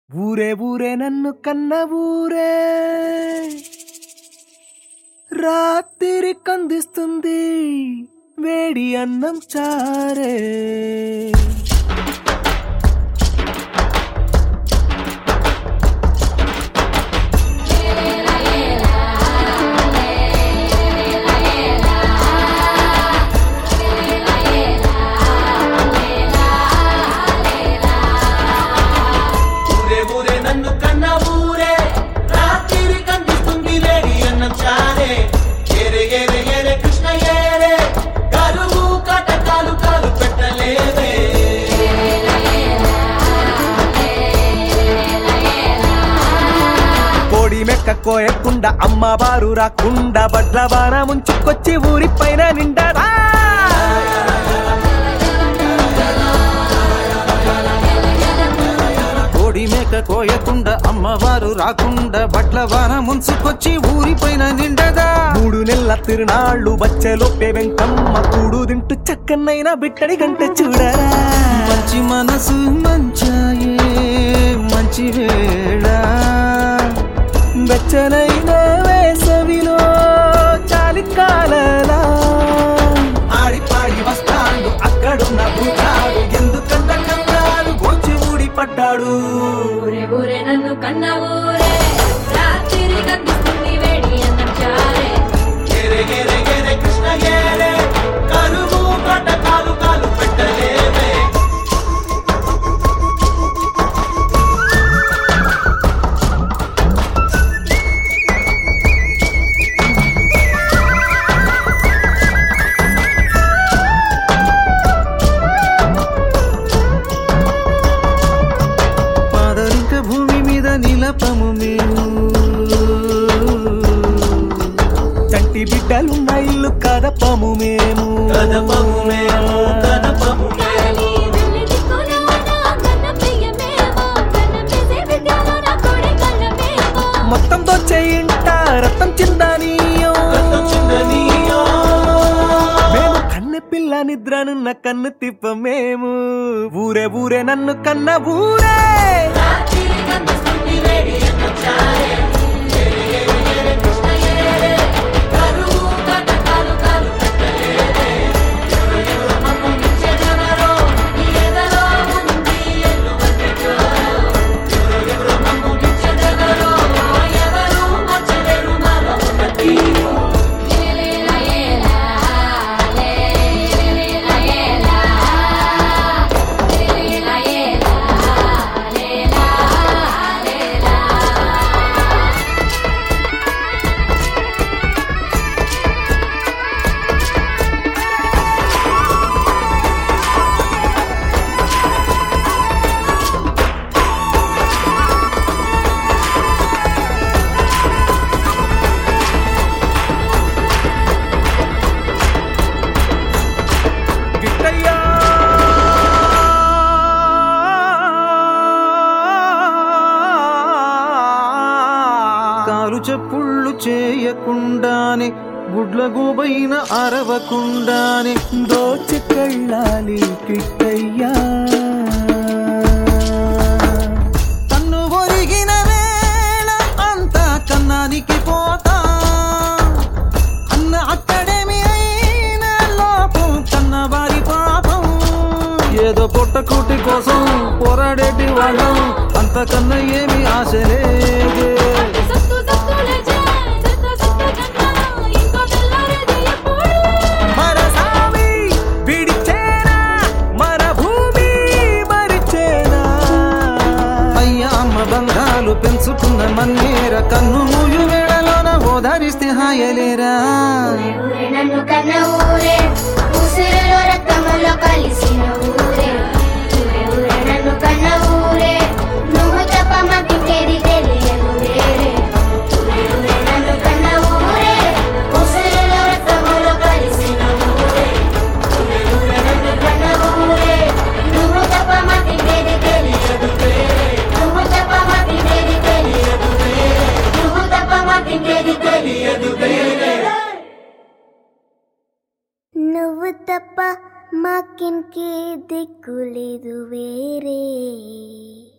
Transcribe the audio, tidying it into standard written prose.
ఊరే ఊరే నన్ను కన్న ఊరే రాత్రి కందిస్తుంది వేడి అన్నం చారే మెక్క కోయకుండా అమ్మవారు రాకుండా బడ్ల బాణ ముంచుకొచ్చి ఊరి పైన నిండరా కోడి మేక కోయకుండా అమ్మవారు రాకుండా బట్ల వాన ముంచుకొచ్చి ఊరి పైన నిండదా 3 నెలల తిరునాళ్ళు బచ్చెలోపే వెంకమ్మ కూడు తింటూ చక్కనైనా బిట్టడి గంట చూడరా మంచి మనసు మంచాయే మంచి వేళ వెచ్చనైన వేసవిలో చాలికాలలా ఆడి పాడి వస్తాడు అక్కడున్న భూతాడు ఎందుకంత కన్నాడు గోచి ఊడి పడ్డాడు ఊరే ఊరే నన్ను కన్న ఊరే రాత్రి కందిస్తుంది వేడి అన్నం చారే గేరే గేరే గేరే కృష్ణ గేరే కరువు కట్ట కాలు కాలు పెట్టలేవే భూమి మీద నిలపము మేము చంటి బిడ్డలున్న ఇల్లు కదపము మేము మొత్తం దొచ్చే ఇంట రక్తం చిందనీయో మేము కన్నె పిల్ల నిద్రనున్న కన్ను తిప్ప మేము ఊరే ఊరే నన్ను కన్న ఊరే కాలు చెప్పుళ్ళు చేయకుండానే గుడ్ల గోబైన అరవకుండానే దోచెళ్ళాలి కిట్టయ్యా కన్ను ఒరిగిన వేళ అంతా కన్నానికి పోతా అన్న అక్కడేమి అయిన లోపం కన్నవారి పాపం ఏదో పొట్టకూటి కోసం పోరాడేటి వాళ్ళం అంతకన్నా ఏమి ఆశ లేదే బంధాలు పెంచుకున్న మన్నేర కన్ను మూయు వేళలోన ఓదారిస్తే హాయలేరా నన్ను కన్న ఊరే ఉసిరిలో రక్తములో కలిసిన ఊరే ఊరే ఊరే నన్ను కన్న ఊరే నువ్వు తప్ప మాకింకేది తెలియదు వేరే ఊరే ఊరే నన్ను కన్న ఊరే ఉసిరిలో రక్తములో కలిసిన ఊరే ఊరే ఊరే నన్ను కన్న ఊరే నువ్వు తప్ప మాకింకేది తెలియదు వేరే నువ్వు తప్ప మాకింకేది తెలియదు వేరే నువ్వు తప్ప మాకింకేది తెలియదు వేరే నువ్వు తప్ప మాకింకే దిక్కులేదు వేరే